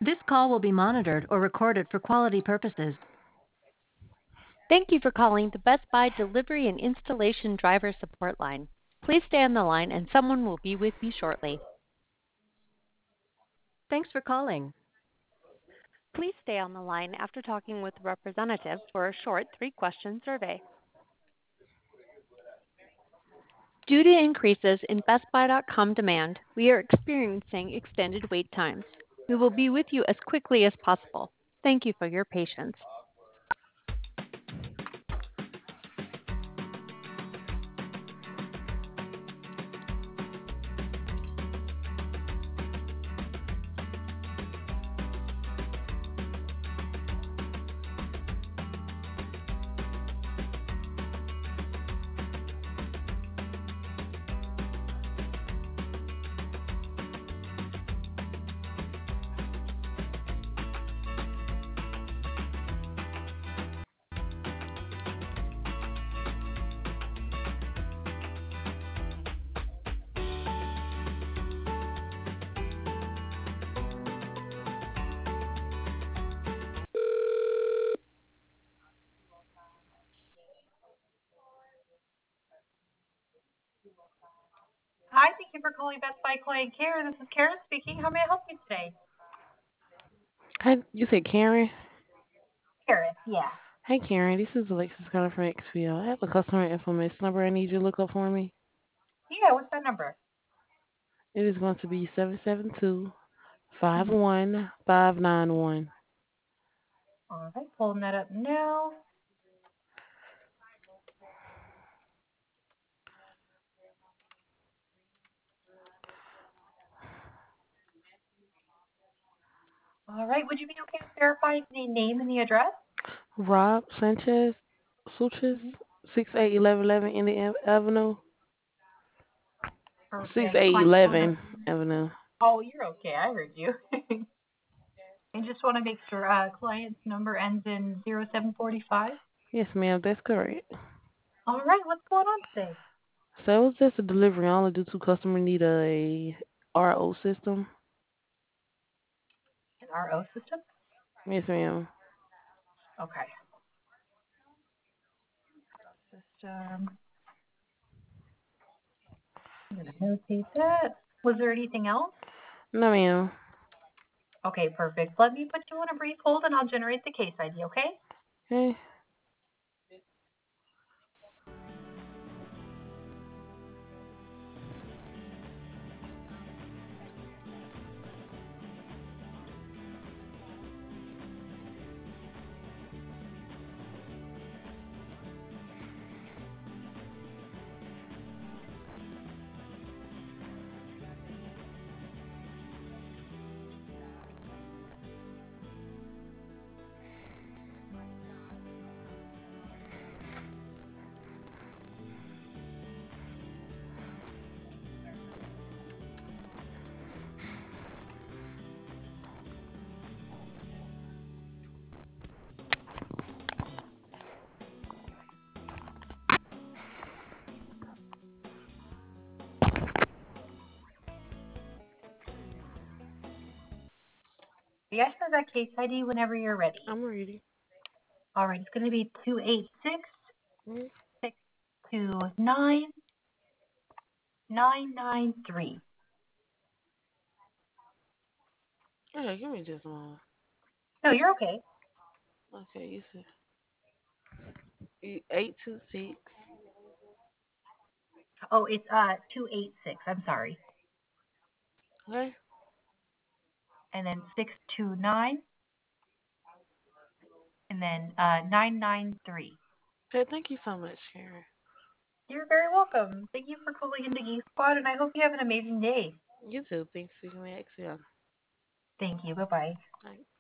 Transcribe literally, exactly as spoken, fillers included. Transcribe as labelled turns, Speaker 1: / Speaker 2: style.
Speaker 1: This call will be monitored or recorded for quality purposes.
Speaker 2: Thank you for calling the Best Buy Delivery and Installation Driver Support Line. Please stay on the line and someone will be with you shortly.
Speaker 1: Thanks for calling.
Speaker 2: Please stay on the line after talking with the representative for a short three-question survey. Due to increases in Best Buy dot com demand, we are experiencing extended wait times. We will be with you as quickly as possible. Thank you for your patience.
Speaker 3: Hi, thank you for calling Best Buy Client Care. This is Karen speaking. How may I help you today?
Speaker 4: Hi, you said Karen?
Speaker 3: Karen, yeah.
Speaker 4: Hey Karen, this is Alexis calling from X P L. I have a customer information number I need you to look up for me.
Speaker 3: Yeah, what's that number?
Speaker 4: It is going to be seven seven two, five
Speaker 3: Mm-hmm.
Speaker 4: one five nine one.
Speaker 3: All right, pulling that up now. All right, would you be okay with verifying the name and the address?
Speaker 4: Rob Sanchez Suches,
Speaker 3: Mm-hmm.
Speaker 4: six eight eleven eleven Indian Avenue. six
Speaker 3: Perfect.
Speaker 4: eight
Speaker 3: Client phone
Speaker 4: eleven
Speaker 3: number.
Speaker 4: Avenue.
Speaker 3: Oh, you're okay. I heard you. And just want to make sure uh, client's number ends in zero seven four five.
Speaker 4: Yes, ma'am, that's correct.
Speaker 3: All right, what's going on today?
Speaker 4: So it was just a delivery only due to customer need a R O system.
Speaker 3: An R O system?
Speaker 4: Yes, ma'am.
Speaker 3: Okay. System. I'm going to notate that. Was there anything else?
Speaker 4: No, ma'am.
Speaker 3: Okay, perfect. Let me put you on a brief hold and I'll generate the case I D, okay?
Speaker 4: Okay.
Speaker 3: Yes, for that case I D whenever you're ready.
Speaker 4: I'm ready.
Speaker 3: All right, it's going to be two eight six,
Speaker 4: Mm.
Speaker 3: six two nine, nine nine three.
Speaker 4: Okay, give me just a moment.
Speaker 3: No, you're okay.
Speaker 4: Okay, you said eight two six.
Speaker 3: Oh, it's uh two eight six. I'm sorry.
Speaker 4: Okay.
Speaker 3: And then six two nine, and then uh nine nine three.
Speaker 4: Okay, thank you so much, Karen.
Speaker 3: You're very welcome. Thank you for calling into Geek Squad, and I hope you have an amazing day.
Speaker 4: You too. Thanks for speaking with X L.
Speaker 3: Thank you. Bye bye.
Speaker 4: Bye.